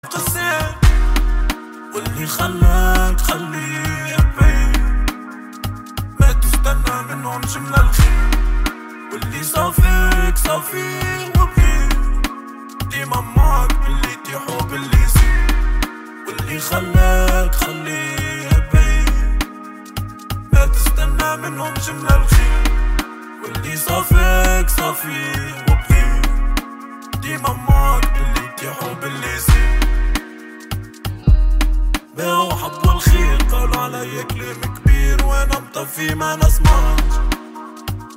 قصير واللي خلاك خليه يبين، ما تستنى منهم جملة الخير، واللي صافيك صافيه وبيه، ديما معك باللي يطيح وباللي يصير، واللي خلاك خليه يبين، ما تستنى منهم جملة الخير، واللي صافيك صافيه وبيه، ديما معك باللي يطيح وباللي يصير. باعوا حبوا الخير قالوا علي كلام كبير وانا مطفي ما نسمعش،